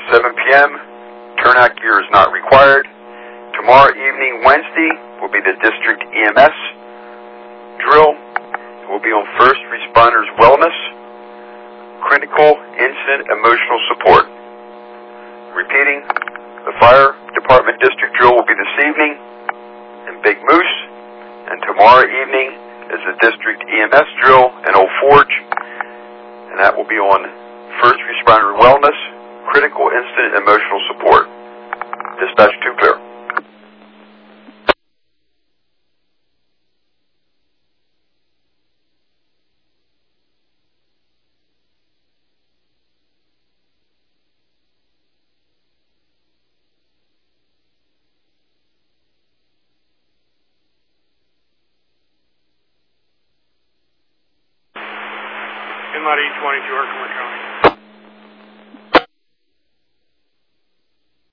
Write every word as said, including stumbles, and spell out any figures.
seven p m Turnout gear is not required. Tomorrow evening, Wednesday, will be the district E M S drill. It will be on first responders wellness, critical incident emotional support. Repeating, the fire department district drill will be this evening in Big Moose, and tomorrow evening is the district E M S drill in Old Forge, and that will be on first responder wellness, critical incident emotional support. Dispatch two clear. M I D twenty-two, Herkimer County.